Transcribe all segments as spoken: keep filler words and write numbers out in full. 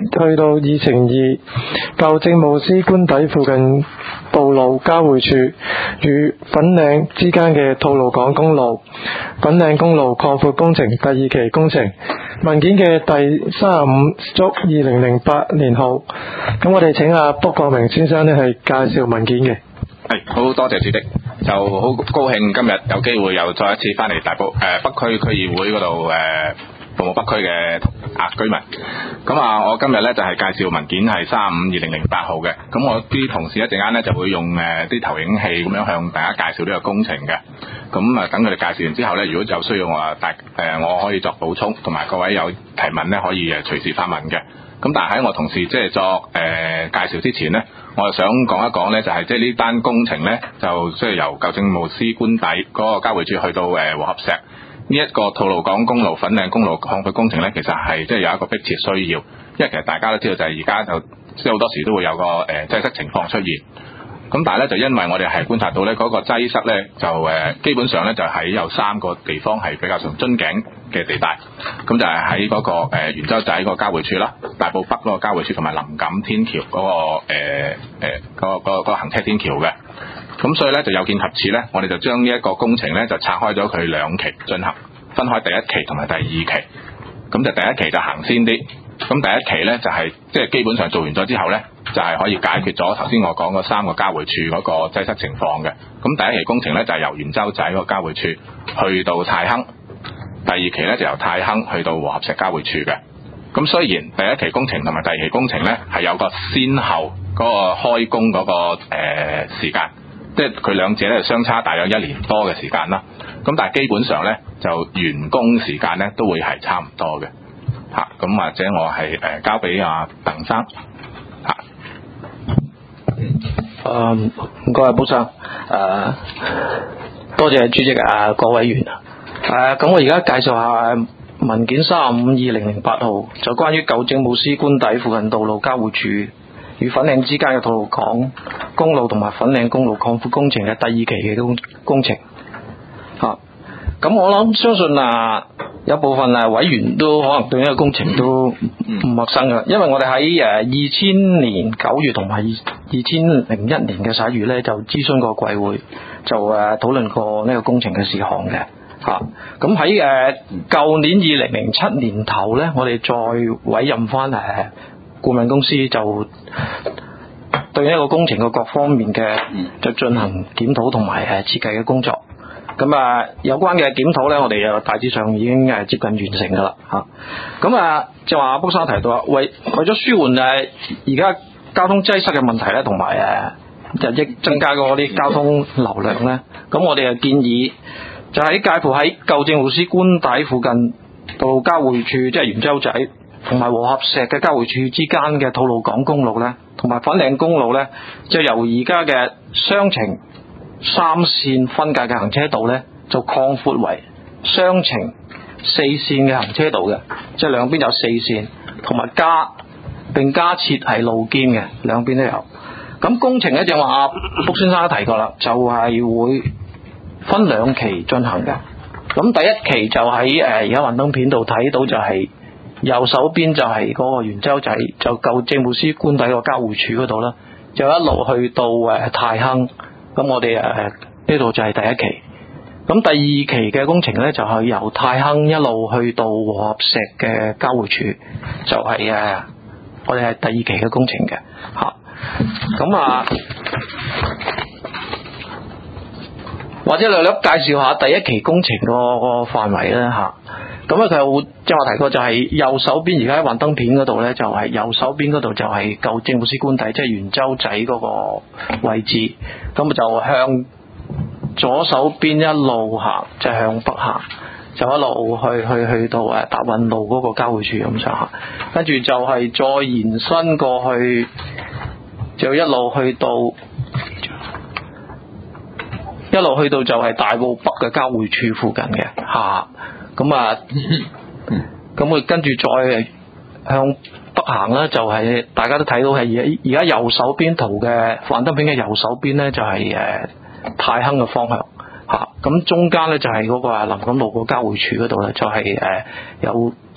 去到二乘二舊政務司官邸附近道路交匯處與粉嶺之間嘅吐露港公路粉嶺公路擴闊工程第二期工程文件嘅第三十五足二零零八年號。咁我哋請阿卜國明先生呢係介紹文件嘅。 係，好多謝主席，就好高興今日有機會又再一次翻嚟大埔誒、呃、北區區議會嗰度誒服務北區嘅啊居民。咁啊，我今日咧就係、是、介紹文件係三五二零零八號嘅。咁我啲同事一陣間咧就會用誒啲、呃、投影器咁樣向大家介紹呢個工程嘅。咁啊，等佢哋介紹完之後咧，如果有需要我啊大誒、呃、我可以作補充，同埋各位有提問咧可以誒隨時發問嘅。咁但係喺我同事即係作誒、呃、介紹之前咧，我就想講一講咧，就係即係呢單工程咧，就即係由舊政務司官邸嗰個交匯處去到誒和合石呢一個吐露港公路粉嶺公路擴闊工程咧，其實係即係有一個迫切需要，因為其實大家都知道就係而家就即係好多時都會有個誒擠塞情況出現。咁但係咧就因為我哋係觀察到咧嗰個擠塞咧就誒基本上咧就喺有三個地方係比較上樽頸嘅地帶，咁就係喺嗰個誒元洲仔嗰個交匯處啦，大埔北嗰個交匯處同埋林錦天橋嗰、嗰個誒誒嗰個嗰個行車天橋嘅。咁所以咧就有見及此咧，我哋就將呢一個工程咧就拆開咗佢兩期進行，分開第一期同埋第二期。咁就第一期就行先啲，咁第一期咧就係即係基本上做完咗之後咧，就係、是、可以解決咗頭先我講嗰三個交匯處嗰個擠塞情況嘅。咁第一期工程咧就係、是、由元洲仔嗰個交匯處去到太坑，第二期咧就由太坑去到和合石交匯處嘅。咁雖然第一期工程同埋第二期工程咧係有個先後嗰個開工嗰、那個誒、呃、時間，即係佢兩者咧相差大約一年多嘅時間啦。咁但係基本上咧就完工時間咧都會係差唔多嘅嚇。咁、啊、或者我係誒、呃、交俾阿鄧生嚇。 誒唔該啊，卜生誒，多謝主席啊，各位委員啊。誒咁我而家介紹下文件三五二零零八號，就關於舊政務司官邸附近道路交匯處與粉嶺之間嘅吐露港公路同埋粉嶺公路擴闊工程嘅第二期嘅工工程嚇。咁、啊、我諗相信啊，有部分啊委員都可能對呢個工程都唔陌生㗎，因為我哋喺誒二千年九月同埋二二千零一年嘅十一月咧，就諮詢過貴會，就誒討論過呢個工程嘅事項嘅嚇。咁喺誒舊年二零零七年頭咧，我哋再委任翻誒顧問公司，就對呢個工程嘅各方面嘅就進行檢討同埋誒設計嘅工作。咁啊，有關嘅檢討咧，我哋又大致上已經誒接近完成噶啦嚇。咁啊，就話阿卜生提到啊，為為咗舒緩誒而家交通擠塞嘅問題咧，同埋誒日益增加嗰啲交通流量咧，咁我哋就建議就喺介乎喺舊政務司官邸附近道路交匯處，即係元洲仔同埋和合石嘅交匯處之間嘅吐露港公路咧，同埋粉嶺公路咧，就由而家嘅雙程三線分界嘅行車道咧，就擴闊為雙程四線嘅行車道嘅，即係兩邊有四線，同埋加並加設係路肩嘅，兩邊都有。咁工程咧就話阿卜先生都提過啦，就係、是、會分兩期進行嘅。咁第一期就喺誒而家幻燈片度睇到，就係右手邊就係嗰個元洲仔，就舊政務司官邸個交匯處嗰度啦，就一路去到誒太坑。咁我哋誒呢度就係第一期。咁第二期嘅工程咧就係、是、由太坑一路去到和合石嘅交匯處，就係、是、誒我哋係第二期嘅工程嘅嚇。咁啊，或者略略介紹下第一期工程個個範圍咧嚇。咁咧佢有即係我提過，就係右手邊而家喺幻燈片嗰度咧，就係、是、右手邊嗰度就係舊政務司官邸，即係元洲仔嗰個位置。咁就向左手邊一路行，就係、向北行，就一路去去去到誒達運路嗰個交匯處咁上下，跟住就係再延伸過去，就一路去到一路去到就係大埔北嘅交匯處附近嘅嚇。咁啊，咁佢跟住再向北行咧，就係、是、大家都睇到係而而家右手邊圖嘅幻燈片嘅右手邊咧，就係、是、誒、呃、太坑嘅方向嚇。咁、啊、中間咧就係、是、嗰個林錦路個交匯處嗰度咧，就係、是、誒、呃、有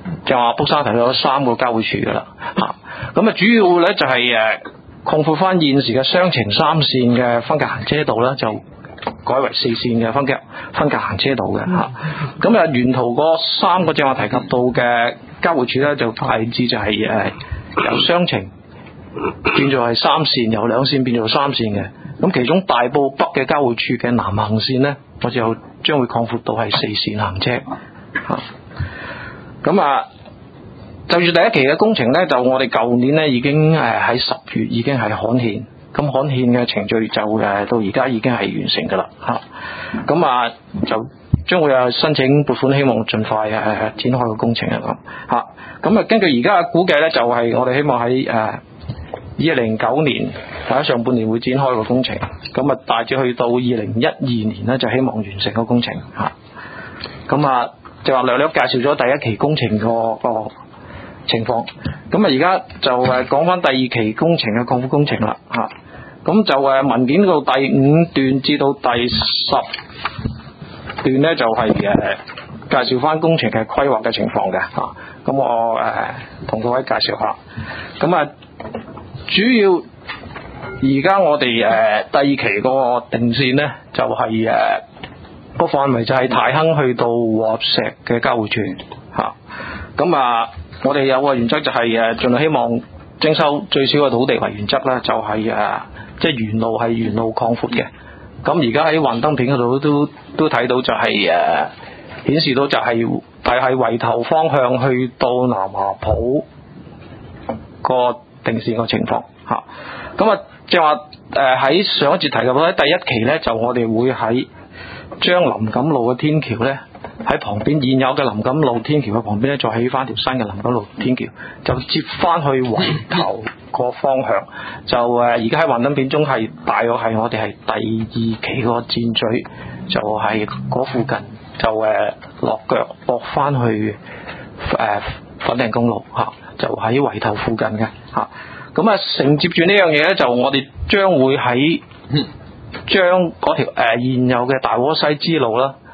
就話卜生提到三個交匯處噶啦嚇，咁啊主要咧就係誒擴闊翻現時嘅雙程三線嘅分隔行車道啦，就改為四線嘅分隔分隔行車道嘅嚇。咁啊沿途嗰三個正話提及到嘅交匯處咧，就大致就係誒由雙程變做係三線，由兩線變做三線嘅。咁其中大埔北嘅交匯處嘅南行線咧，我就將會擴闊到係四線行車嚇。咁啊，就住第一期嘅工程咧，就我哋舊年咧已經誒喺十月已經係刊憲，咁刊憲嘅程序就誒到而家已經係完成㗎啦嚇。咁啊就將會有申請撥款，希望盡快誒展開個工程啊咁嚇。咁啊根據而家嘅估計咧，就係、是、我哋希望喺誒二零零九年或者上半年會展開個工程，咁啊大致去到二零一二年咧就希望完成個工程嚇。咁啊就話略略介紹咗第一期工程個個情況，咁啊而家就誒講翻第二期工程嘅擴闊工程啦嚇。咁就誒文件到第五段至到第十段咧，就係、是、誒介紹翻工程嘅規劃嘅情況嘅嚇。咁我誒同各位介紹下。咁啊主要而家我哋誒、呃、第二期嗰個定線咧，就係誒個範圍就係太坑去到和合石嘅交匯處嚇。咁啊，我哋有個原則就係誒盡量希望徵收最少嘅土地為原則啦，就係、是、誒即係沿路係沿路擴闊嘅。咁而家喺幻燈片嗰度都都睇到就係、是、誒、呃、顯示到就係大係圍頭方向去到南華埔個定線個情況嚇。咁啊即係話誒喺上一節提及到喺第一期咧，就我哋會喺將林錦路嘅天橋咧喺旁邊現有嘅林錦路天橋嘅旁邊咧，再起翻條新嘅林錦路天橋，就接翻去圍頭個方向。就誒而家喺幻燈片中係大約係我哋係第二期個箭嘴，就係、是、嗰附近就誒落腳駁翻去誒、呃、粉嶺公路嚇，就喺圍頭附近嘅嚇。咁啊承接住呢樣嘢咧，就我哋將會喺將嗰條誒、呃、現有嘅大窩西支路啦，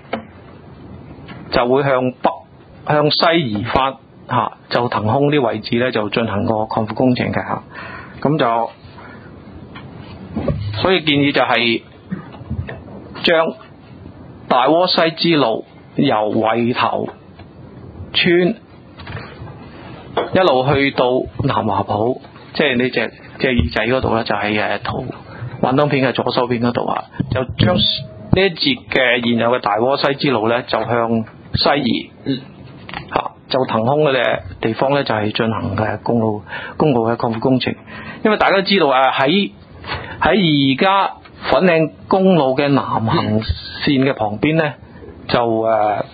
就會向北向西移翻嚇、啊，就騰空啲位置咧，就進行個擴闊工程嘅嚇。咁、啊、就所以建議就係將大窩西支路由圍頭村一路去到南華埔，即係呢隻即係耳仔嗰度咧，就係誒圖幻燈片嘅左手邊嗰度啊，就將呢一節嘅現有嘅大窩西支路咧，就向西移，嚇、啊、就騰空嘅地方咧，就係、是、進行嘅公路公路嘅擴闊工程。因為大家都知道啊，喺喺而家粉嶺公路嘅南行線嘅旁邊咧，就誒、呃、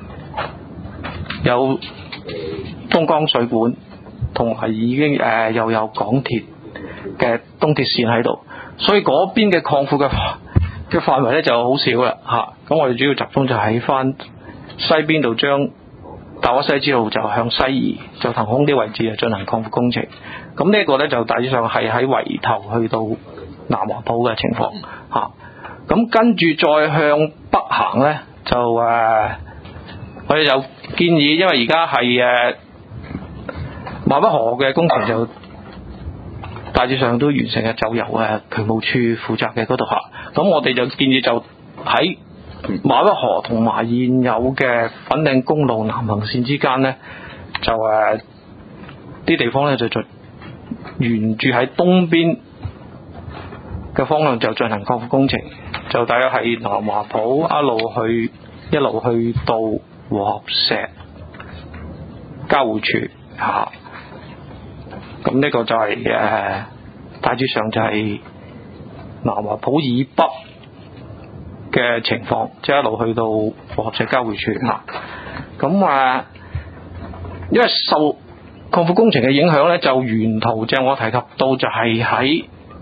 有東江水管，同埋已經誒、呃、又有港鐵嘅東鐵線喺度，所以嗰邊嘅擴闊嘅嘅範圍咧就好少啦嚇。咁、啊、我哋主要集中就喺翻西邊度，將大窩西支路就向西移，就騰空啲位置啊進行擴闊工程。咁呢一個咧就大致上係喺圍頭去到南華埔嘅情況嚇。咁、啊、跟住再向北行咧，就誒、呃、我哋就建議，因為而家係誒馬北河嘅工程就大致上都完成嘅，就由誒渠務處負責嘅嗰度嚇。咁我哋就建議就喺馬北河同埋現有嘅粉嶺公路南行線之間咧，就誒啲、呃、地方咧就就沿住喺東邊嘅方向就進行擴闊工程，就大約係南華埔一路去一路去到和合石交匯處嚇。咁、啊、呢個就係、是、誒、呃、大致上就係南華埔以北嘅情況，即係一路去到和合石交匯處嚇。咁啊，因為受擴闊工程嘅影響咧，就沿途正我提及到就係喺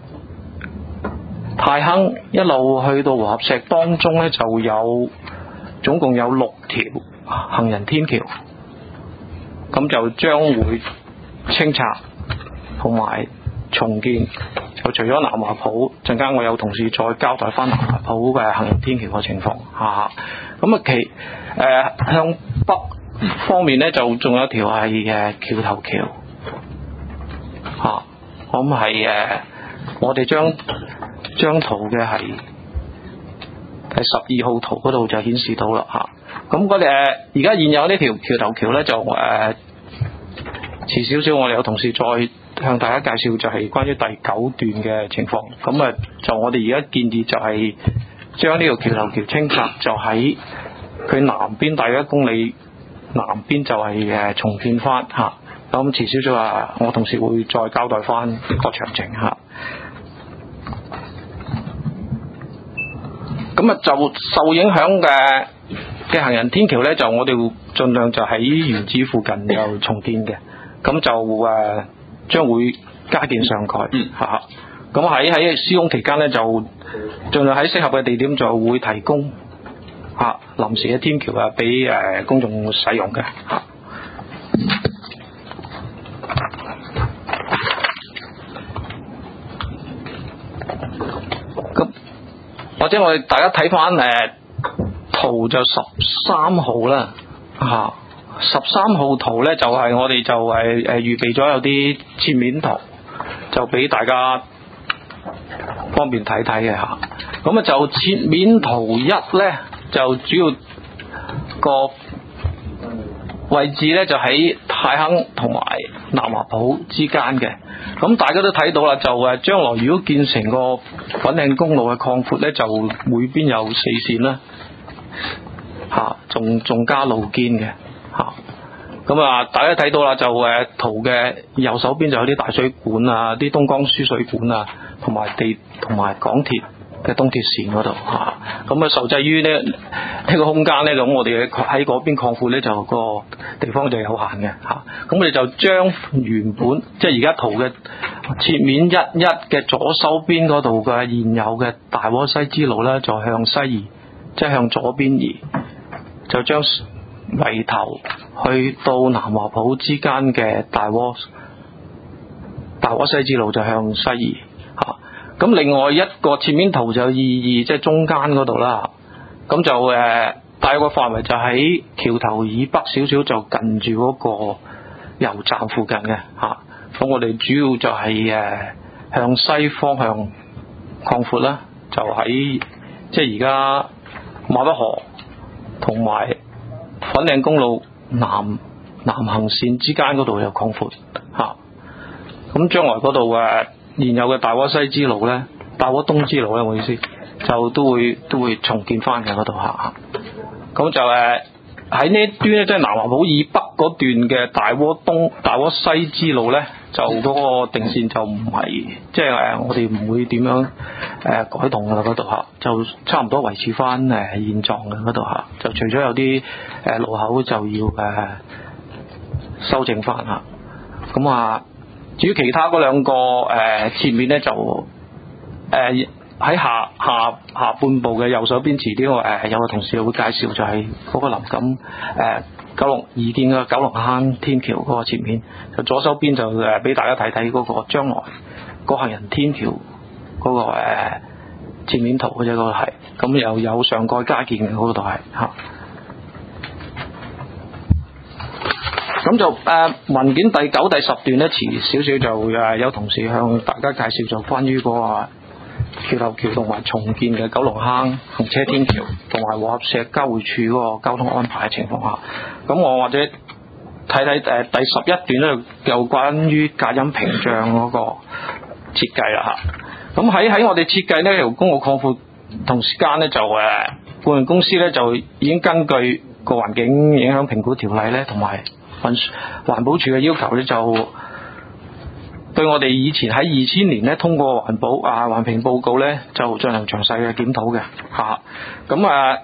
太坑一路去到和合石當中咧，就有總共有六條行人天橋，咁就將會清拆同埋重建。就除咗南華埔，陣間我有同事再交代翻南華埔嘅行人天橋嘅情況嚇。咁啊其誒、呃、向北方面咧，就仲有一條係誒橋頭橋嚇，咁係誒我哋將張圖嘅係係十二號圖嗰度就顯示到啦嚇。咁我哋誒而家現有呢條橋頭橋咧就誒、呃、遲少少，我哋有同事再向大家介紹就係關於第九段嘅情況。咁啊就我哋而家建議就係將呢條橋頭橋清拆，就喺佢南邊大約一公里南邊就係誒重建翻嚇。咁遲少少啊，我同事會再交代翻個詳情嚇。咁啊就受影響嘅嘅行人天橋咧，就我哋會盡量就喺原址附近又重建嘅，咁就誒將會加建上蓋嚇。咁喺喺施工期間咧，就盡量喺適合嘅地點就會提供嚇臨時嘅天橋啊，俾誒公眾使用嘅嚇。咁或者我哋大家睇翻誒圖就十三號啦嚇，十三號圖咧就係、是、我哋就係誒預備咗有啲切面圖，就俾大家方便睇睇嘅嚇。咁啊就切面圖一咧，就主要個位置咧就喺太坑同埋南華埔之間嘅。咁大家都睇到啦，就誒將來如果建成個粉嶺公路嘅擴闊咧，就每邊有四線啦嚇，仲仲加路肩嘅嚇。咁啊，大家睇到啦，就誒圖嘅右手邊就有啲大水管啊，啲東江輸水管啊，同埋地同埋港鐵嘅東鐵線嗰度嚇。咁啊，受制於呢呢個空間咧，咁我哋喺嗰邊擴闊咧，就個地方就有限嘅嚇。咁我哋就將原本即係而家圖嘅切面一一嘅左手邊嗰度嘅現有嘅大窩西支路咧，就向西移，即係向左邊移，就將圍頭去到南華埔之間嘅大窩大窩西支路就向西移嚇。咁另外一個切面圖就二二即係中間嗰度啦。咁就誒、呃、大約個範圍就喺橋頭以北少少，就近住嗰個油站附近嘅嚇。咁、啊、我哋主要就係、是、誒、呃、向西方向擴闊啦，就喺即係而家馬北河同埋粉嶺公路南南行線之間嗰度有擴闊嚇。咁、啊、將來嗰度誒現有嘅大窩西支路咧，大窩東支路咧，我意思就都會都會重建翻嘅嗰度嚇。咁就誒喺呢一端咧，即係南華埔以北嗰段嘅大窩東、大窩西支路咧，就嗰個定線就唔係即係誒我哋唔會點樣誒、呃、改動㗎啦，嗰度嚇，就差唔多維持翻誒現狀嘅嗰度嚇。就除咗有啲誒、呃、路口就要誒、呃、修正翻嚇。咁啊，至於其他嗰兩個誒切面咧，就誒。呃喺下下下半部嘅右手邊，遲啲我誒有個同事會介紹，就係嗰個林錦誒九龍二建嘅九龍坑天橋嗰個切面。就左手邊就誒俾大家睇睇嗰個將來個行人天橋嗰、嗰個誒切面圖嘅啫，嗰個係咁又有上蓋加建嘅嗰度係嚇。咁就誒、呃、文件第九、第十段咧，遲少少就誒有同事向大家介紹，就關於嗰、嗰個橋頭橋同埋重建嘅九龍坑行車天橋同埋和合石交匯處嗰個交通安排嘅情況下，咁我或者睇睇誒第十一段咧，有關於隔音屏障嗰個設計啦嚇。咁喺喺我哋設計呢條公路擴闊同時間咧，就誒顧問公司咧就已經根據個環境影響評估條例咧，同埋環環保署嘅要求咧，就對我哋以前喺二千年咧通過環保啊環評報告咧，就進行詳細嘅檢討嘅嚇。咁啊，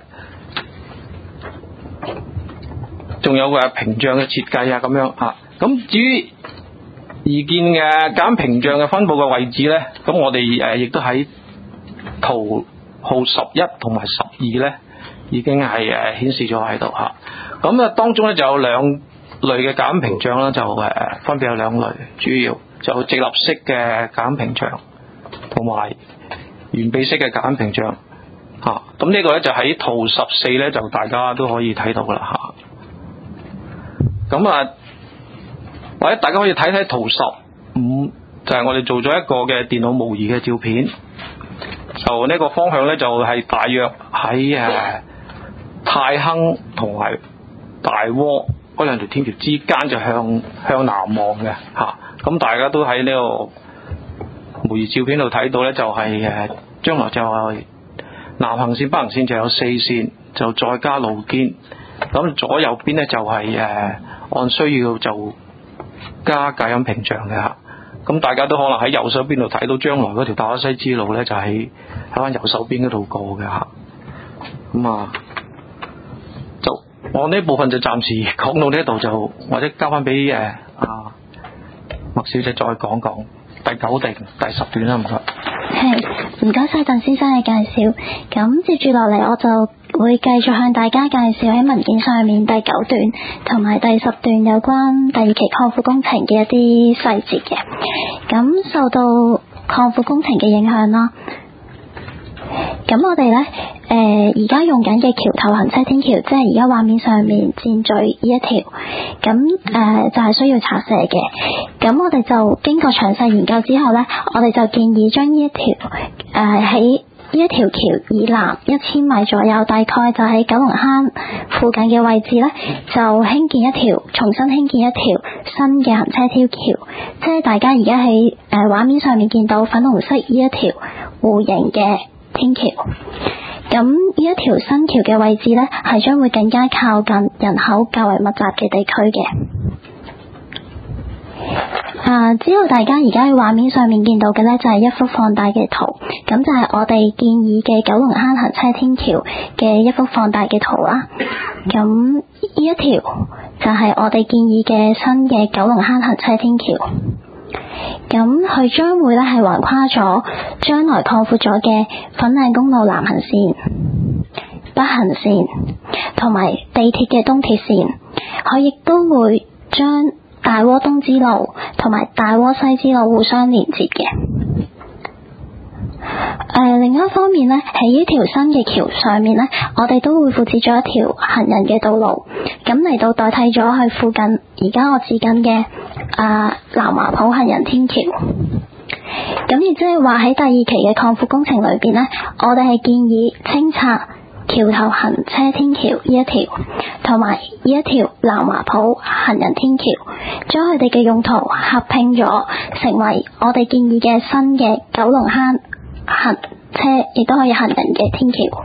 仲有個屏障嘅設計啊咁樣嚇。咁至於擬建嘅隔音屏障嘅分佈嘅位置咧，咁我哋誒亦都喺圖號十一同埋十二咧，已經係誒顯示咗喺度嚇。咁啊，當中咧就有兩類嘅隔音屏障啦，就誒分別有兩類，主要就直立式嘅隔音屏障同埋圓臂式嘅隔音屏障嚇。咁呢個咧就喺圖十四咧，就大家都可以睇到噶啦嚇。 咁啊，或者大家可以睇睇圖十五，就係我哋做咗一個嘅電腦模擬嘅照片。就呢個方向咧，就係、是、大約喺誒泰亨同埋大窩嗰兩條天橋之間，就向向南望嘅嚇。咁、啊、大家都喺呢個模擬照片度睇到咧，就係、是、誒將來就係南行線、北行線就有四線，就再加路肩。咁左右邊咧就係、是、誒、呃、按需要就加隔音屏障嘅嚇。咁大家都可能喺右手邊度睇到將來嗰條大窩西支路咧，就喺喺翻右手邊嗰度過嘅嚇。咁啊，就我呢部分就暫時講到呢一度，就或者交翻俾誒阿麥小姐再講講第九定第十段啦，唔該。 係，唔該晒鄧先生嘅介紹。咁接住落嚟，我就會繼續向大家介紹喺文件上面第九段同埋第十段有關第二期擴闊工程嘅一啲細節嘅。咁受到擴闊工程嘅影響啦，咁我哋呢誒而家用緊嘅橋頭行車天橋，即係而家畫面上面箭嘴呢一條，咁誒、呃、就係、是、需要拆卸嘅。咁我哋就經過詳細研究之後呢，我哋就建議將呢一條誒喺呢一條橋以南一千米左右，大概就喺九龍坑附近嘅位置呢，就興建一條重新興建一條新嘅行車天橋，即係大家而家喺誒畫面上面見到粉紅色呢一條弧形嘅天橋。咁呢一條新橋嘅位置呢，係將會更加靠近人口較為密集嘅地區嘅。啊！之後大家而家喺畫面上面見到嘅呢，就係一幅放大嘅圖，咁就係我哋建議嘅九龍坑行車天橋嘅一幅放大嘅圖啦。咁呢一條就係我哋建議嘅新嘅九龍坑行車天橋。咁佢將會咧係橫跨咗將來擴闊咗嘅粉嶺公路南行線、北行線同埋地鐵嘅東鐵線，佢亦都會將大窩東支路同埋大窩西支路互相連接嘅。誒、呃，另一方面呢，喺呢條新嘅橋上面呢，我哋都會附設咗一條行人嘅道路，咁嚟到代替咗喺附近而家我指緊嘅啊南華埔行人天橋。咁亦即係話喺第二期嘅擴闊工程裏邊呢，我哋係建議清拆橋頭行車天橋呢一條，同埋呢一條南華埔行人天橋，將佢哋嘅用途合併咗，成為我哋建議嘅新嘅九龍坑行車亦都可以行人嘅天橋。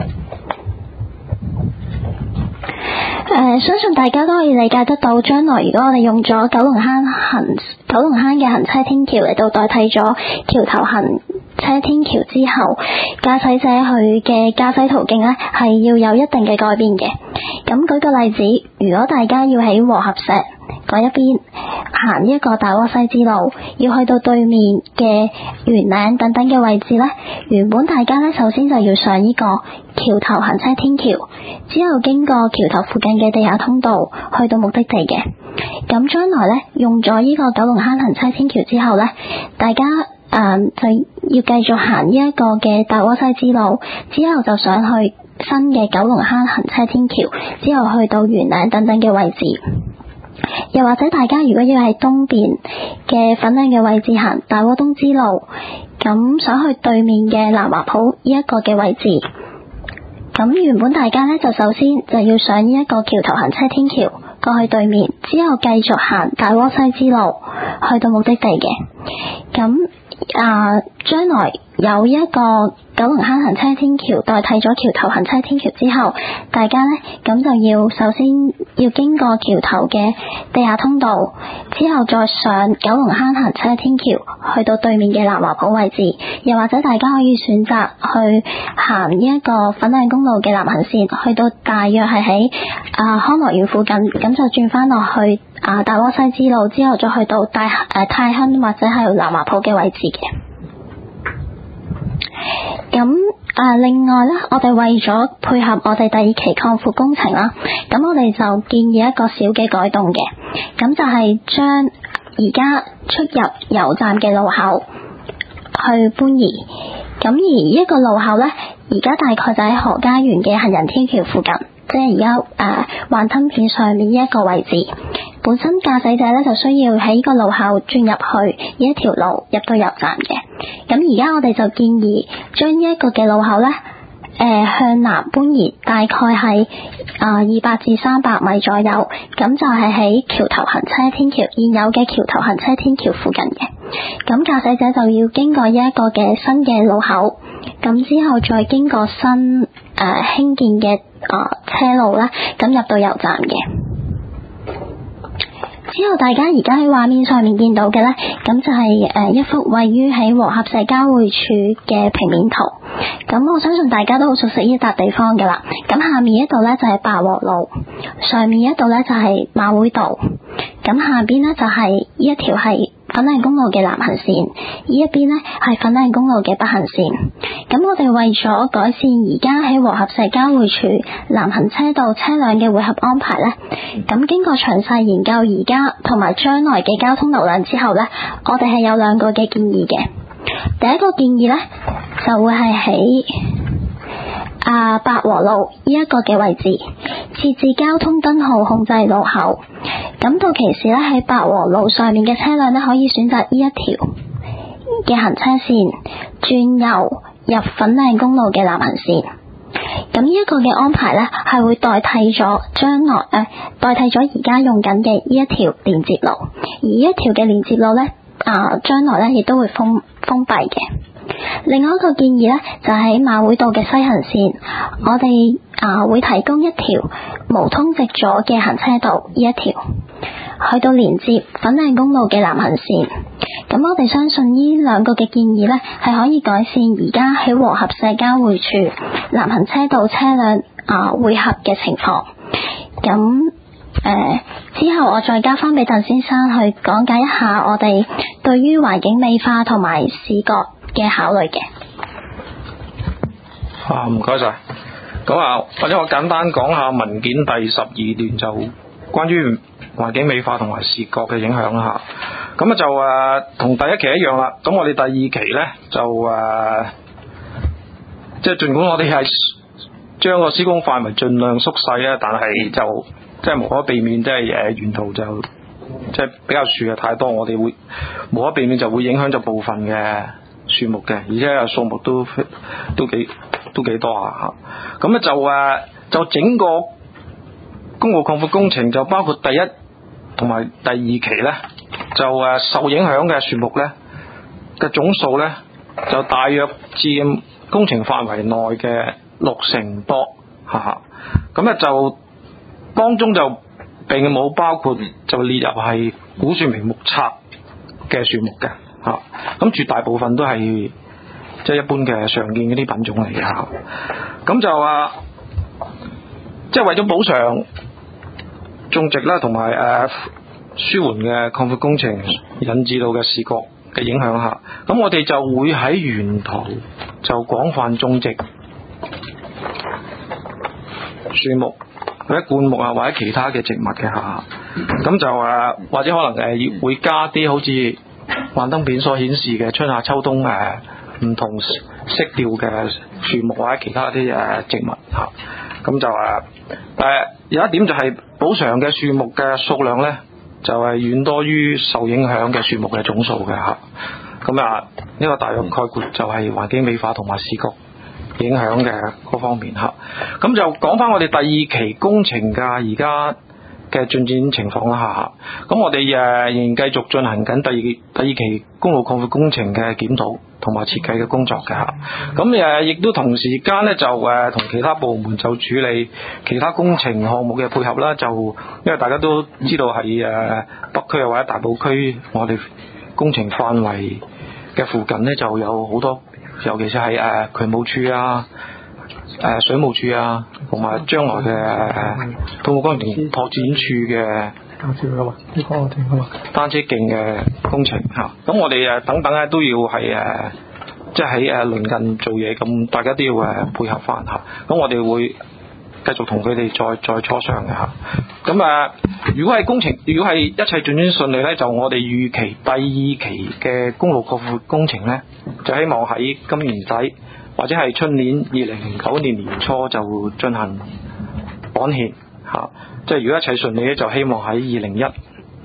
誒、呃，相信大家都可以理解得到，將來如果我哋用咗九龍坑行九龍坑嘅行車天橋嚟到代替咗橋頭行車天橋之後，駕駛者佢嘅駕駛途徑呢係要有一定嘅改變嘅。咁舉個例子，如果大家要喺和合石嗰一邊行呢一個大窩西支路，要去到對面嘅圓嶺等等嘅位置呢，原本大家呢首先就要上呢個橋頭行車天橋，之後經過橋頭附近嘅地下通道去到目的地嘅。咁將來呢，用咗呢個九龍坑行車天橋之後呢，大家誒、呃、就要繼續行呢一個嘅大窩西支路，之後就上去新嘅九龍坑行車天橋，之後去到圓嶺等等嘅位置。又或者大家如果要喺東邊嘅粉嶺嘅位置行大窩東支路，咁想去對面嘅南華埔呢一個嘅位置，咁原本大家呢，就首先就要上呢一個橋頭行車天橋過去對面，之後繼續行大窩西支路去到目的地嘅。咁啊，將來有一個九龍坑行車天橋代替咗橋頭行車天橋之後，大家呢，咁就要首先要經過橋頭嘅地下通道，之後再上九龍坑行車天橋去到對面嘅南華埔位置，又或者大家可以選擇去行呢一個粉嶺公路嘅南行線，去到大約係喺啊康樂園附近，咁就轉翻落去啊大窩西支路，之後再去到大誒、呃、泰亨或者係南華埔嘅位置嘅。咁啊，另外咧，我哋為咗配合我哋第二期擴闊工程啦，咁我哋就建議一個小嘅改動嘅，咁就係將而家出入油站嘅路口去搬移。咁而呢一個路口咧，而家大概就喺何家園嘅行人天橋附近，即係而家誒幻燈片上面呢一個位置。 本身駕駛者咧就需要喺呢個路口轉入去呢一條路入到油站嘅。咁而家我哋就建議將呢一個嘅路口咧，誒、呃、向南搬移，大概係啊二百至三百米左右。咁就係喺橋頭行車天橋現有嘅橋頭行車天橋附近嘅。咁駕駛者就要經過呢一個嘅新嘅路口，咁之後再經過新誒、呃、興建嘅啊、呃、車路啦，咁入到油站嘅。之後大家而家喺畫面上面見到嘅呢，咁就係誒一幅位於喺和合石交匯處嘅平面圖。咁我相信大家都好熟悉呢笪地方噶啦。咁下面一度呢，就係八和路，上面一度呢，就係馬會道，咁下邊呢，就係呢一條係粉嶺公路嘅南行線，呢一邊呢，係粉嶺公路嘅北行線。咁我哋為咗改善而家喺和合石交匯處南行車道車輛嘅匯合安排呢，咁經過詳細研究而家同埋將來嘅交通流量之後呢，我哋係有兩個嘅建議嘅。第一個建議呢，就會係喺啊八和路呢一個嘅位置設置交通燈號控制路口。咁到期時呢，喺八和路上面嘅車輛呢，可以選擇呢一條嘅行車線轉右入粉嶺公路嘅南行線。咁呢一個嘅安排呢，係會代替咗將來誒、呃、代替咗而家用緊嘅呢一條連接路，而呢一條嘅連接路呢，啊將來呢亦都會封封閉嘅。另外一個建議呢，就喺馬會道嘅西行線，我哋啊會提供一條無通直左嘅行車道，呢一條去到連接粉嶺公路嘅南行線。咁我哋相信呢兩個嘅建議呢，係可以改善而家喺和合石交匯處南行車道車輛啊匯合嘅情況。咁誒、呃、之後我再交翻俾鄧先生去講解一下我哋對於環境美化同埋視覺嘅考慮嘅。 啊，唔該晒。咁啊，或者我簡單講下文件第十二段，就關於環境美化同埋視覺嘅影響啦嚇。咁啊就誒同第一期一樣啦。咁我哋第二期咧就誒，即係儘管我哋係將個施工範圍盡量縮細啊，但係就即係無可避免，即係誒沿途就即係比較樹啊太多，我哋會無可避免就會影響咗部分嘅樹木嘅，而且數目都都幾都幾多啊嚇。咁咧就誒就整個公路擴闊工程就包括第一同埋第二期咧，就誒受影響嘅樹木咧嘅總數咧就大約佔工程範圍內嘅六成多嚇。咁咧就當中就並冇包括就列入係古樹名目冊嘅樹木嘅嚇。咁絕大部分都係即係一般嘅常見嗰啲品種嚟嘅嚇。咁就啊，即係為咗補償種植啦，同埋誒舒緩嘅擴闊工程引致到嘅視覺嘅影響下，咁我哋就會喺沿途就廣泛種植樹木或者灌木啊，或者其他嘅植物嘅下，咁就誒或者可能誒會加啲好似幻燈片所顯示嘅春夏秋冬誒唔同色調嘅樹木或者其他啲誒植物嚇。咁就誒誒、呃、有一點就係補償嘅樹木嘅數量咧，就係、是、遠多於受影響嘅樹木嘅總數嘅嚇。咁啊呢個大約概括就係環境美化同埋視覺影響嘅嗰方面嚇。咁就講翻我哋第二期工程嘅而家嘅進展情況啦嚇。咁我哋誒仍然繼續進行緊第二第二期公路擴闊工程嘅檢討同埋設計嘅工作嘅嚇。咁誒亦都同時間咧就誒同其他部門就處理其他工程項目嘅配合啦。就因為大家都知道係誒北區或者大埔區，我哋工程範圍嘅附近咧就有好多，尤其是係誒渠務處啊、誒水務處啊，同埋將來嘅誒土木工程拓展處嘅單車徑嘅工程嚇。咁我哋誒等等咧都要係誒即係喺誒鄰近做嘢，咁大家都要誒配合翻嚇。咁我哋會繼續同佢哋再再磋商嘅嚇。咁啊，如果係工程，如果係一切進展順利咧，就我哋預期第二期嘅公路擴闊工程咧，就希望喺今年底或者係春年二零零九年年初就進行綁憲嚇。即係如果一切順利咧，就希望喺二零一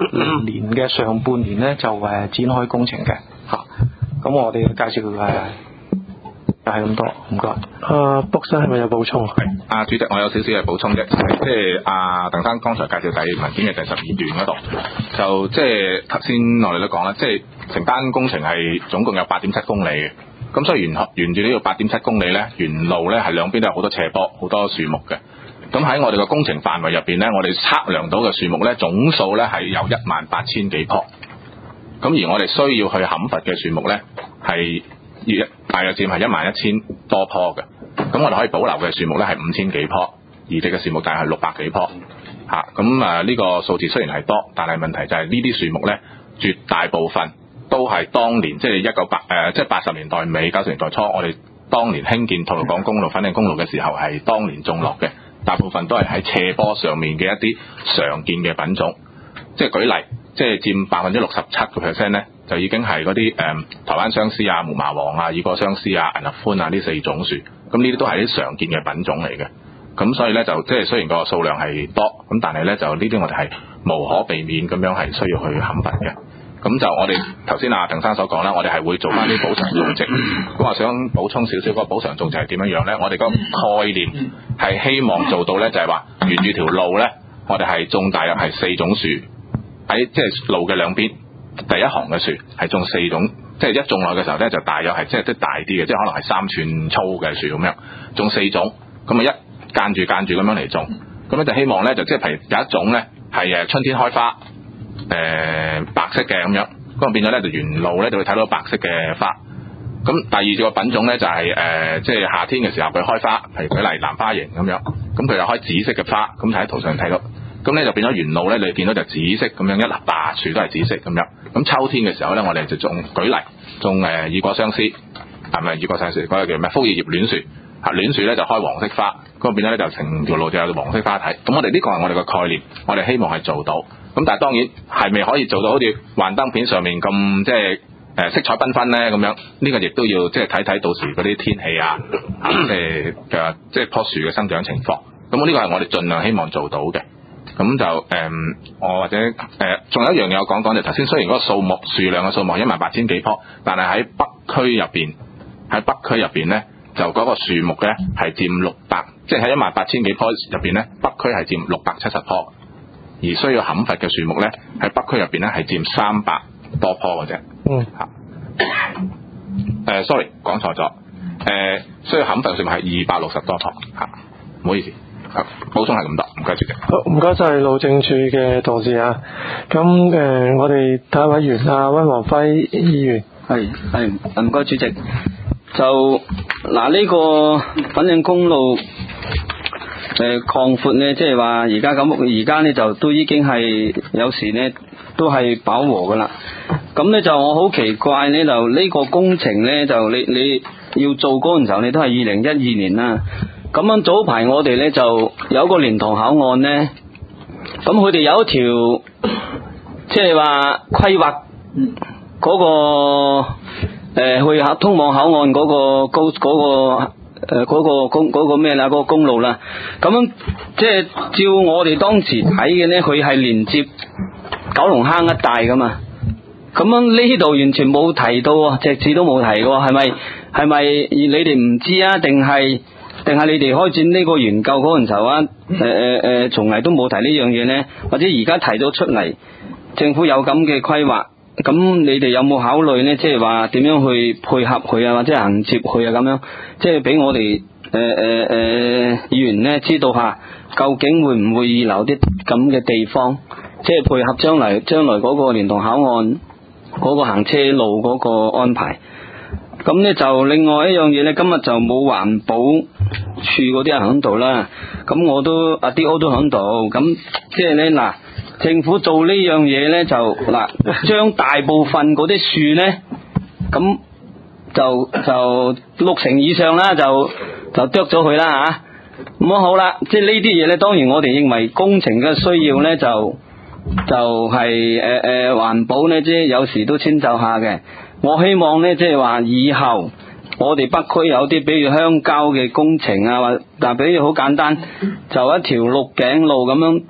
零年嘅上半年咧就誒展開工程嘅嚇。咁、啊、我哋嘅介紹誒就係咁多，唔該。 啊，卜生係咪有補充？ 係，啊主席，我有少少嘅補充啫，即係阿鄧生剛才介紹第文件嘅第十二段嗰度，就即係頭先我哋都講啦，即係成單工程係總共有八點七公里嘅，咁所以沿沿住呢個八點七公里咧，沿路咧係兩邊都有好多斜坡、好多樹木嘅。咁喺我哋嘅工程範圍入邊咧，我哋測量到嘅樹木咧總數咧係有一萬八千幾棵，咁而我哋需要去砍伐嘅樹木咧係大約佔係一萬一千多棵嘅，咁我哋可以保留嘅樹木咧係五千幾棵，移植嘅樹木大概係六百幾棵嚇。咁啊呢個數字雖然係多，但係問題就係呢啲樹木咧絕大部分都係當年即係一九八誒即係八十年代尾九十年代初，我哋當年興建吐露港公路、粉嶺公路嘅時候係當年種落嘅，大部分都係喺斜坡上面嘅一啲常見嘅品種。即係舉例，即係佔百分之六十七個 percent 咧，就已經係嗰啲誒台灣相思啊、木麻黃啊、二果相思啊、銀合歡啊呢四種樹，咁呢啲都係啲常見嘅品種嚟嘅。咁所以咧就即係雖然個數量係多，咁但係咧就呢啲我哋係無可避免咁樣係需要去砍伐嘅。咁就我哋頭先阿鄧生所講啦，我哋係會做翻啲補償種植。咁我想補充少少嗰個補償種植係點樣樣咧？我哋個概念係希望做到咧，就係話沿住條路咧，我哋係種大約係四種樹喺即係路嘅兩邊，第一行嘅樹係種四種，即係一種落嘅時候咧就大約係即係即係大啲嘅，即係可能係三寸粗嘅樹咁樣，種四種，咁啊一間住間住咁樣嚟種，咁咧就希望咧就即係譬如有一種咧係誒春天開花。誒、呃、白色嘅咁樣，咁變咗咧就沿路咧就會睇到白色嘅花。咁第二個品種咧就係、是、誒、呃、即係夏天嘅時候佢開花，譬如舉例蘭花型咁樣，咁佢又開紫色嘅花，咁喺圖上睇到，咁咧就變咗沿路咧你見到就紫色咁樣一粒白樹都係紫色咁樣。咁秋天嘅時候咧我哋就種舉例種誒二果相思，係咪二果相思嗰、那個叫咩楓葉葉戀樹嚇，戀樹咧就開黃色花，咁變咗咧就成條路就有黃色花體。咁我哋呢個係我哋個概念，我哋希望係做到。咁但係當然係咪可以做到好似幻燈片上面咁即係誒色彩繽紛咧咁樣？呢、這個亦都要即係睇睇到時嗰啲天氣啊，即係嘅即係棵樹嘅生長情況。咁呢個係我哋盡量希望做到嘅。咁就誒、呃、我或者誒仲、呃、有一樣嘢我講講就頭先，雖然嗰個數目樹量嘅數目係一萬八千幾棵，但係喺北區入邊喺北區入邊咧就嗰個樹木咧係佔六百，即係喺一萬八千幾棵入邊咧北區係佔六百七十棵。而需要砍伐嘅樹木咧，喺北區入邊咧係佔三百多棵嘅啫。嗯。嚇。誒，sorry，講錯咗。誒、呃，需要砍伐嘅樹木係二百六十多棵。嚇、啊，唔好意思。嚇，補充係咁多，唔該主席。 好，唔該晒路政署嘅同事啊。咁誒、呃，我哋第一位員啊，溫黃輝議員。 係係，唔該主席。就嗱呢、這個粉嶺公路。誒擴闊咧，即係話而家咁，而家咧就都已經係有時咧都係飽和噶啦。咁咧就我好奇怪咧，就呢個工程咧就你你要做嗰陣時候，你都係二零一二年啦。咁樣早排我哋咧就有個蓮塘口岸咧，咁佢哋有一條即係話規劃嗰個誒去通往口岸嗰個高嗰個。誒，嗰、呃那個公嗰、那個咩啦，嗰、那個公路啦，咁樣即係照我哋當時睇嘅咧，佢係連接九龍坑一帶噶嘛，咁樣呢度完全冇提到，隻字都冇提過，係咪係咪你哋唔知啊？定係定係你哋開展呢個研究嗰陣時候啊？誒誒誒，從嚟都冇提呢樣嘢咧，或者而家提咗出嚟，政府有咁嘅規劃。咁你哋有冇考慮呢？即係話點樣去配合佢啊，或者銜接佢啊？咁樣即係俾我哋誒誒誒議員呢知道下，究竟會唔會預留啲咁嘅地方，即係配合將來將來嗰個蓮塘口岸嗰個行車路嗰個安排。咁呢就另外一樣嘢呢，今日就冇環保處嗰啲人喺度啦。咁我都阿 D O 都喺度。咁即係呢嗱。政府做呢樣嘢呢，就嗱，將大部分嗰啲樹呢，咁就就六成以上啦，就就剁咗佢啦吓。咁好啦，即係呢啲嘢呢，當然我哋認為工程嘅需要呢，就就係誒誒環保呢，即係有時都遷就下嘅。我希望呢，即係話以後我哋北區有啲，比如鄉郊嘅工程啊，或但比如好簡單，就一條鹿頸路咁樣。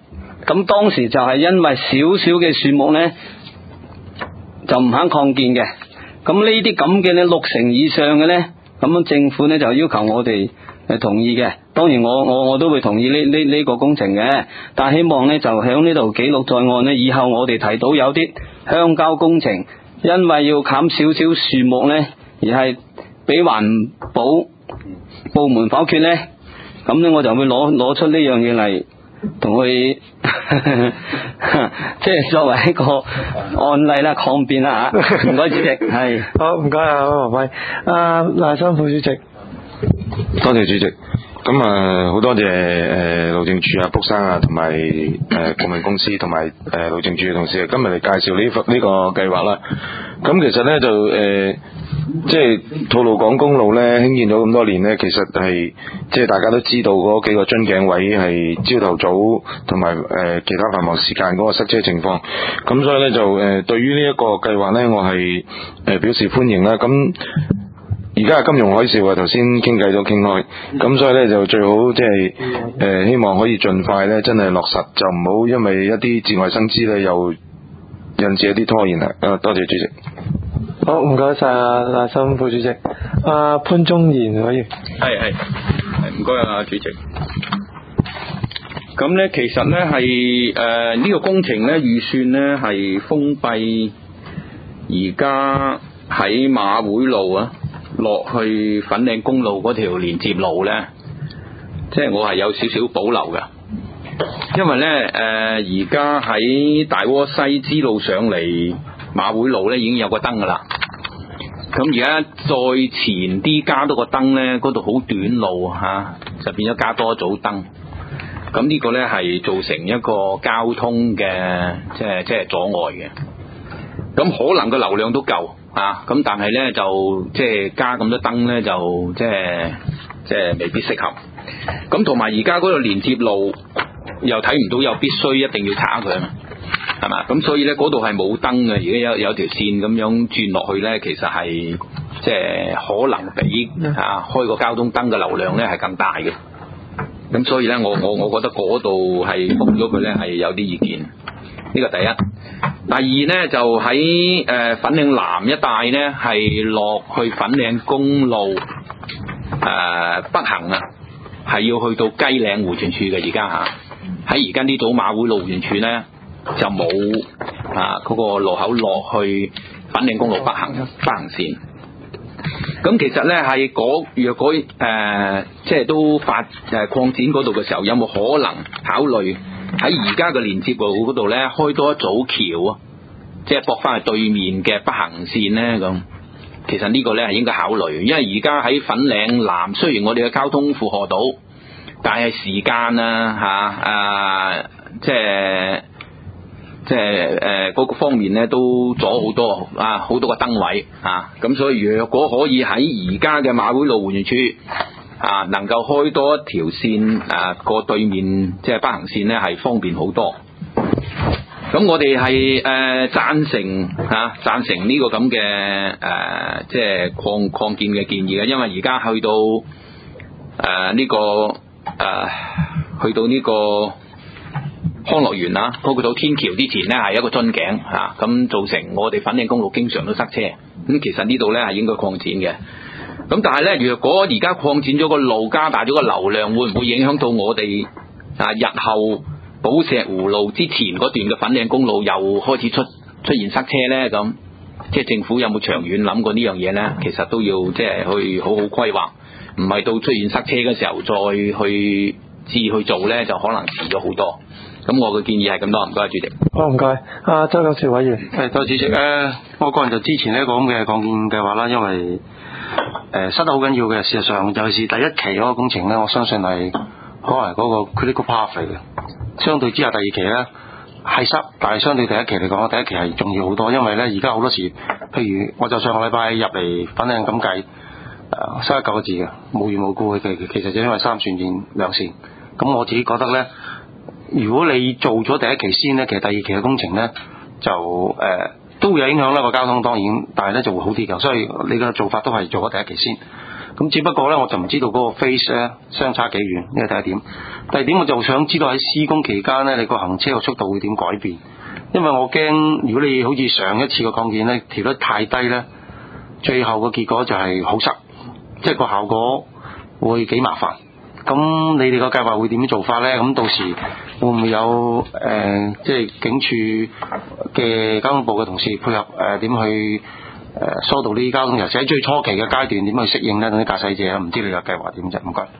咁當時就係因為少少嘅樹木呢，就唔肯擴建嘅。咁呢啲咁嘅呢，六成以上嘅呢，咁樣政府呢就要求我哋係同意嘅。當然我我我都會同意呢呢呢個工程嘅，但係希望呢就響呢度記錄在案呢，以後我哋提到有啲鄉郊工程，因為要砍少少樹木呢，而係俾環保部門否決呢，咁呢我就會攞攞出呢樣嘢嚟同佢即係作為一個案例啦，抗辯啦吓。唔該主席，係好唔該啊黃偉，阿賴森副主席。 多謝主席。咁啊，好多謝誒路政署啊、卜生啊，同埋誒顧問公司同埋誒路政署嘅同事啊，今日嚟介紹呢呢個計劃啦。咁其實咧就誒、呃，即係吐露港公路咧興建咗咁多年咧，其實係即係大家都知道嗰幾個樽頸位係朝頭早同埋誒其他繁忙時間嗰個塞車情況。咁所以咧就誒、呃，對於呢一個計劃咧，我係誒、呃、表示歡迎啦。咁而家係金融海嘯啊，頭先傾偈都傾開，咁所以咧就最好即係誒希望可以盡快咧真係落實，就唔好因為一啲節外生枝咧又引致一啲拖延啦。啊，多謝主席。 好，唔該晒啊賴森副主席。阿、啊、潘宗賢可以。 係係係，唔該啊主席。咁咧其實咧係誒呢個工程咧預算咧係封閉而家喺馬會路啊落去粉嶺公路嗰條連接路咧，即係我係有少少保留嘅，因為咧誒而家喺大窩西支路上嚟馬會路咧已經有個燈噶啦，咁而家再前啲加多個燈咧，嗰度好短路吓、啊，就變咗加多一組燈，咁呢個咧係造成一個交通嘅即係即係阻礙嘅，咁可能個流量都夠。啊，咁但係咧就即係加咁多燈咧就即係即係未必適合。咁同埋而家嗰個連接路又睇唔到，又必須一定要拆佢，係嘛？咁所以咧嗰度係冇燈嘅，而家有有條線咁樣轉落去咧，其實係即係可能比啊開個交通燈嘅流量咧係更大嘅。咁所以咧我我我覺得嗰度係封咗佢咧係有啲意見。呢個第一。第二咧就喺誒、呃、粉嶺南一帶咧，係落去粉嶺公路誒、呃、北行啊，係要去到雞嶺迴旋處嘅。而家嚇喺而家呢組馬會路迴旋處咧就冇啊嗰、那個路口落去粉嶺公路北行北行線。咁其實咧係嗰若果誒、呃、即係都發誒、呃、擴展嗰度嘅時候，有冇可能考慮？喺而家嘅連接路嗰度咧，開多一組橋啊，即係駁翻去對面嘅北行線咧咁。其實呢個咧係應該考慮，因為而家喺粉嶺南，雖然我哋嘅交通負荷到，但係時間啊嚇啊，即係即係誒嗰個方面咧都阻好多啊，好多個燈位啊，咁所以若果可以喺而家嘅馬會路迴旋處。啊，能夠開多一條線啊，過對面即係北行線咧，係方便好多。咁我哋係誒贊成嚇，贊、啊、成呢個咁嘅誒，即係擴擴建嘅建議嘅，因為而家去到誒呢、呃這個誒、呃、去到呢個康樂園啊，嗰個到天橋之前咧係一個樽頸嚇，咁、啊、造成我哋粉嶺公路經常都塞車。咁、嗯、其實呢度咧係應該擴展嘅。咁但係咧，如果而家擴展咗個路，加大咗個流量，會唔會影響到我哋啊日後寶石湖路之前嗰段嘅粉嶺公路又開始出出現塞車咧？咁即係政府有冇長遠諗過呢樣嘢咧？其實都要即係去好好規劃，唔係到出現塞車嘅時候再去至去做咧，就可能遲咗好多。咁我嘅建議係咁多，唔該主席。 好，唔該。阿周九兆委員。 係，多謝主席。誒、呃，我個人就支持呢一個咁嘅擴建計劃啦，因為誒塞得好緊要嘅。事實上，尤其是第一期嗰個工程咧，我相信係可能嗰個 critical path 嚟嘅。相對之下，第二期咧係塞，但係相對第一期嚟講，第一期係重要好多，因為咧而家好多時，譬如我就上個禮拜入嚟粉嶺咁計，誒塞咗九個字嘅，無緣無故嘅，其實就因為三線變兩線。咁我自己覺得咧。如果你做咗第一期先咧，其實第二期嘅工程咧就誒、呃、都會有影響啦個交通當然，但係咧就會好啲嘅，所以你嘅做法都係做咗第一期先。 咁只不過咧，我就唔知道嗰個 phase 咧相差幾遠，呢個第一點。第二點我就想知道喺施工期間咧，你個行車嘅速度會點改變？因為我驚如果你好似上一次嘅擴建咧調得太低咧，最後嘅結果就係好塞，即係個效果會幾麻煩。咁你哋個計劃會點樣做法咧？咁到時會唔會有誒、呃，即係警署嘅交通部嘅同事配合誒點、呃、去誒、呃、疏導呢啲交通，尤其喺最初期嘅階段點去適應咧？等啲駕駛者唔知你嘅計劃點啫？唔該。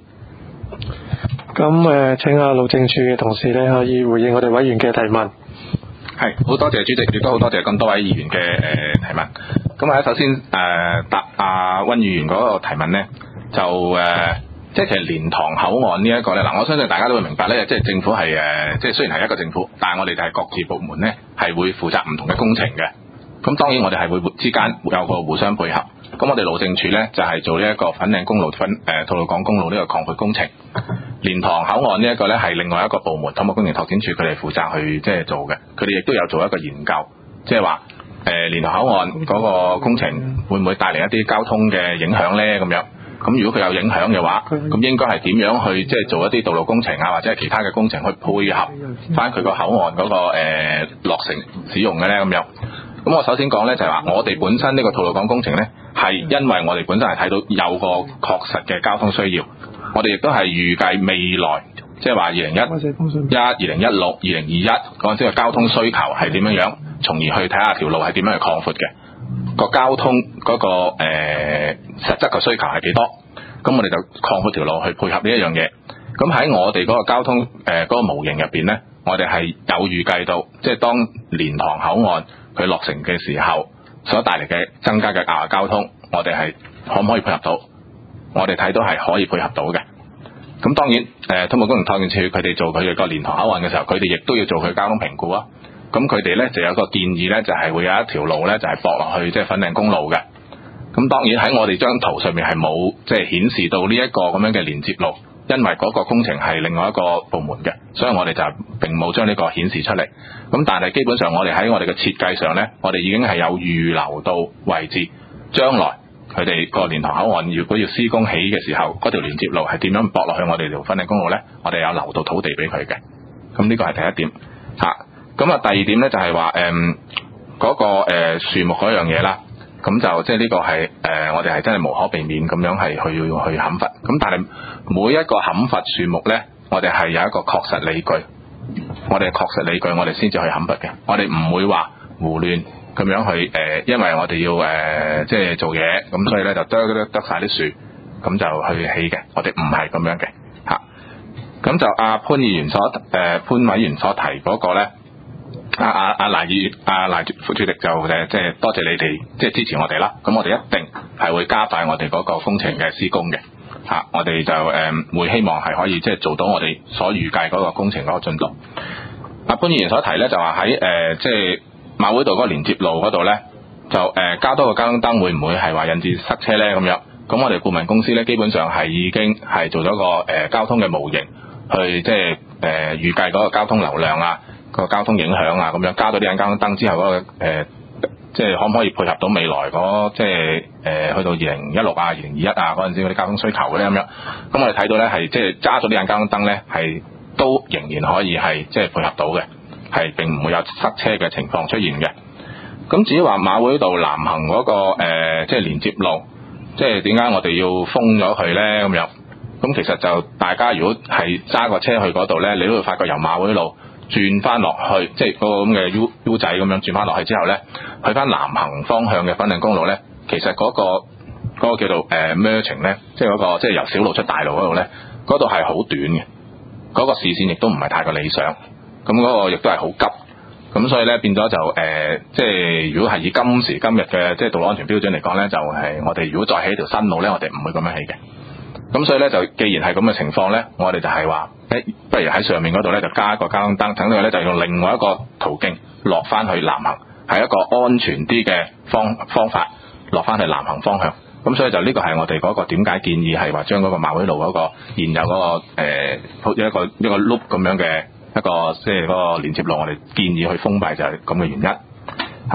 咁誒、呃，請下路政署嘅同事咧可以回應我哋委員嘅提問。 係，好多謝主席，亦都好多謝咁多位議員嘅誒、呃、提問。咁啊，首先誒、呃、答阿溫議員嗰個提問咧，就誒。呃即係其實蓮塘口岸呢一個咧，嗱我相信大家都會明白咧，即係政府係誒，即係雖然係一個政府，但係我哋就係各自部門咧係會負責唔同嘅工程嘅。咁當然我哋係會之間有個互相配合。咁我哋路政署咧就係做呢一個粉嶺公路粉誒吐露港公路呢個擴闊工程。蓮塘口岸呢一個咧係另外一個部門土木工程拓展署佢哋負責去即係做嘅。佢哋亦都有做一個研究，即係話誒蓮塘口岸嗰個工程會唔會帶嚟一啲交通嘅影響咧咁樣。咁如果佢有影響嘅話，咁應該係點樣去即係做一啲道路工程啊，或者係其他嘅工程去配合翻佢個口岸嗰、那個、呃、落成使用嘅咧咁樣。咁我首先講咧就係、是、話，我哋本身呢個吐露港工程咧，係因為我哋本身係睇到有個確實嘅交通需要，我哋亦都係預計未來，即係話二零一一、二零一六、二零二一嗰陣時嘅交通需求係點樣樣，從而去睇下條路係點樣去擴闊嘅。個交通嗰、那個誒、呃、實質嘅需求係幾多？咁我哋就擴闊條路去配合呢一樣嘢。咁喺我哋嗰個交通誒嗰、呃那個模型入邊咧，我哋係有預計到，即係當蓮塘口岸佢落成嘅時候，所帶嚟嘅增加嘅額外交通，我哋係可唔可以配合到？我哋睇到係可以配合到嘅。咁當然誒，土木工程拓展署佢哋做佢哋個蓮塘口岸嘅時候，佢哋亦都要做佢交通評估啊。咁佢哋咧就有個建議咧，就係、是、會有一條路咧，就係駁落去即係粉嶺公路嘅。咁當然喺我哋張圖上面係冇即係顯示到呢一個咁樣嘅連接路，因為嗰個工程係另外一個部門嘅，所以我哋就並冇將呢個顯示出嚟。咁但係基本上我哋喺我哋嘅設計上咧，我哋已經係有預留到位置，將來佢哋個蓮塘口岸如果要施工起嘅時候，嗰條連接路係點樣駁落去我哋條粉嶺公路咧？我哋有留到土地俾佢嘅。咁呢個係第一點嚇。咁啊，第二點咧就係話誒嗰個誒樹、呃、木嗰樣嘢啦，咁就即係呢個係誒、呃、我哋係真係無可避免咁樣係去去砍伐。咁但係每一個砍伐樹木咧，我哋係有一個確實理據，我哋確實理據我哋先至去砍伐嘅，我哋唔會話胡亂咁樣去誒、呃，因為我哋要誒、呃、即係做嘢，咁所以咧就剁剁剁曬啲樹，咁就去起嘅，我哋唔係咁樣嘅嚇。咁就阿潘議員所誒、呃、潘委員所提嗰個咧。阿阿阿賴議員、阿賴副主席就誒，即係多謝你哋即係支持我哋啦。咁我哋一定係會加快我哋嗰個工程嘅施工嘅嚇、啊。我哋就誒、呃、會希望係可以即係做到我哋所預計嗰個工程嗰個進度。阿潘議員所提咧就話喺誒即係馬會道嗰個連接路嗰度咧，就誒、呃、加多個交通燈會唔會係話引致塞車咧咁樣？咁我哋顧問公司咧基本上係已經係做咗個誒、呃、交通嘅模型，去即係誒預計嗰個交通流量啊。個交通影響啊，咁樣加到呢盞交通燈之後嗰、那個誒、呃，即係可唔可以配合到未來嗰即係誒、呃、去到二零一六啊、二零二一啊嗰陣時嗰啲交通需求咧咁樣？咁我哋睇到咧係即係加咗呢盞交通燈咧，係都仍然可以係即係配合到嘅，係並唔會有塞車嘅情況出現嘅。咁至於話馬會道南行嗰、那個、呃、即係連接路，即係點解我哋要封咗佢咧咁樣？咁其實就大家如果係揸個車去嗰度咧，你都會發覺由馬會路轉翻落去，即係嗰個咁嘅 U U 仔咁樣轉翻落去之後咧，去翻南行方向嘅粉嶺公路咧，其實嗰、嗰個嗰個叫做誒 merging 咧，即係嗰個即係由小路出大路嗰度咧，嗰度係好短嘅，嗰、嗰個視線亦都唔係太過理想，咁嗰個亦都係好急，咁所以咧變咗就誒、呃，即係如果係以今時今日嘅即係道路安全標準嚟講咧，就係、係、我哋如果再起一條新路咧，我哋唔會咁樣起嘅。咁所以咧就既然係咁嘅情況咧，我哋就係話誒，不如喺上面嗰度咧就加一個交通燈，等到佢咧就用另外一個途徑落翻去南行，係一個安全啲嘅方方法落翻去南行方向。咁所以就呢個係我哋嗰個點解建議係話將嗰個馬會路嗰個現有嗰、嗰個誒好、呃、一個一個 loop 咁樣嘅一個即係嗰個連接路，我哋建議去封閉就係咁嘅原因嚇。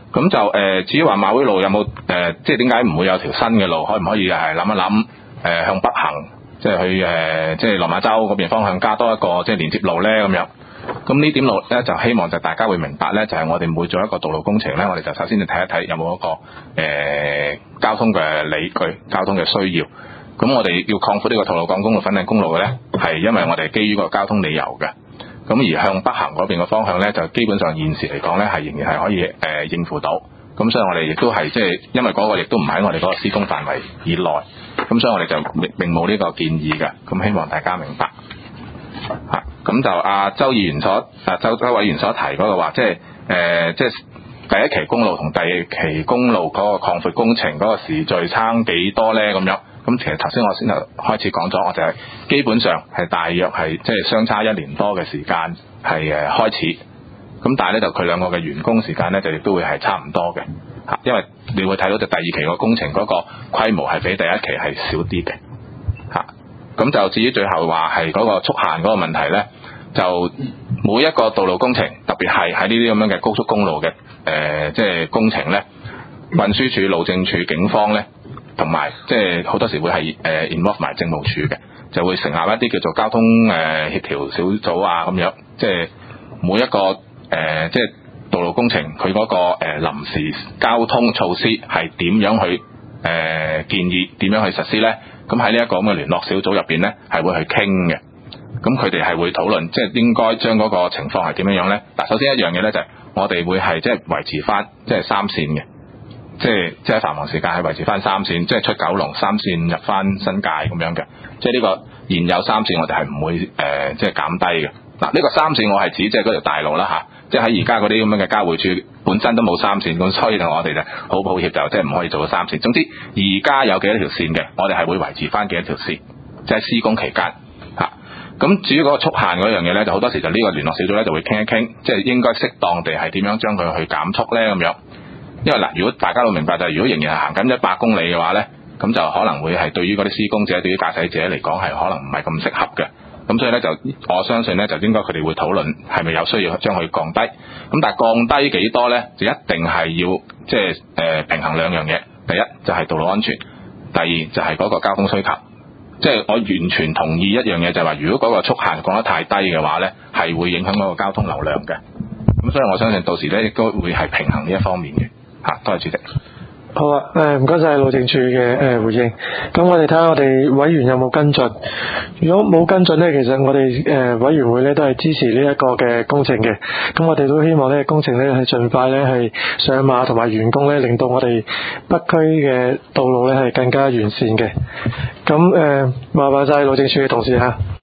咁就誒、呃，至於話馬會路有冇誒、呃，即係點解唔會有條新嘅路？可唔可以係諗一諗誒、呃、向北行，即係去誒、呃，即係落馬洲嗰邊方向加多一個即係連接路咧咁樣。咁呢點路咧就希望就大家會明白咧，就係、是、我哋每做一個道路工程咧，我哋就首先要睇一睇有冇一個誒、呃、交通嘅理據、交通嘅需要。咁我哋要擴闊呢個吐露港公路、粉嶺公路嘅咧，係因為我哋基於個交通理由嘅。咁而向北行嗰邊嘅方向咧，就基本上現時嚟講咧，係仍然係可以誒、呃、應付到。咁所以我哋亦都係即係因為嗰個亦都唔喺我哋嗰個施工範圍以內，咁所以我哋就並並冇呢個建議嘅。咁希望大家明白嚇。咁就阿、啊、周議員所啊周周委員所提嗰個話，即係誒、呃、即係第一期公路同第二期公路嗰個擴闊工程嗰個時序差幾多咧？咁樣。咁其實頭先我先就開始講咗，我就係基本上係大約係即係相差一年多嘅時間係誒開始，咁但係咧就佢兩個嘅完工時間咧就亦都會係差唔多嘅嚇，因為你會睇到就第二期個工程嗰個規模係比第一期係少啲嘅嚇。咁就至於最後話係嗰個速限嗰個問題咧，就每一個道路工程，特別係喺呢啲咁樣嘅高速公路嘅誒即係工程咧，運輸署、路政署、警方咧。同埋即係好多時會係誒 involve 埋政務處嘅，就會成立一啲叫做交通誒、呃、協調小組啊咁樣，即係每一個誒、呃、即係道路工程佢嗰、那個誒、呃、臨時交通措施係點樣去誒、呃、建議點樣去實施咧？咁喺呢一個咁嘅聯絡小組入邊咧，係會去傾嘅。咁佢哋係會討論，即係應該將嗰個情況係點樣樣咧？嗱，首先一樣嘢咧就係、是、我哋會係即係維持翻即係三線嘅。即係即係繁忙時間係維持翻三線，即係出九龍三線入翻新界咁樣嘅。即係呢個現有三線我哋係唔會誒、呃、即係減低嘅。嗱、啊、呢、呢個三線我係指即係嗰條大路啦嚇，即係喺而家嗰啲咁樣嘅交匯處本身都冇三線，咁所以就我哋就好抱歉就即係唔可以做到三線。總之而家有幾多條線嘅，我哋係會維持翻幾多條線，即係施工期間嚇。咁、啊、至於嗰個速限嗰樣嘢咧，就好多時就呢個聯絡小組咧就會傾一傾，即係應該適當地係點樣將佢去減速咧咁樣。因為嗱，如果大家都明白就係、是，如果仍然係行緊一百公里嘅話咧，咁就可能會係對於嗰啲施工者、對於駕駛者嚟講係可能唔係咁適合嘅。咁所以咧就我相信咧就應該佢哋會討論係咪有需要將佢降低。咁但係降低幾多咧，就一定係要即係誒平衡兩樣嘢。第一就係道路安全，第二就係嗰個交通需求。即係我完全同意一樣嘢，就係話如果嗰個速限降得太低嘅話咧，係會影響嗰個交通流量嘅。咁所以我相信到時咧亦都會係平衡呢一方面嘅。嚇，多謝主席。 好啊，誒唔該晒路政署嘅誒回應。咁我哋睇下我哋委員有冇跟進。如果冇跟進呢，其實我哋誒、呃、委員會呢都係支持呢一個嘅工程嘅。咁我哋都希望呢工程呢係盡快呢係上馬同埋完工呢，令到我哋北區嘅道路呢係更加完善嘅。咁誒麻煩晒路政署嘅同事嚇。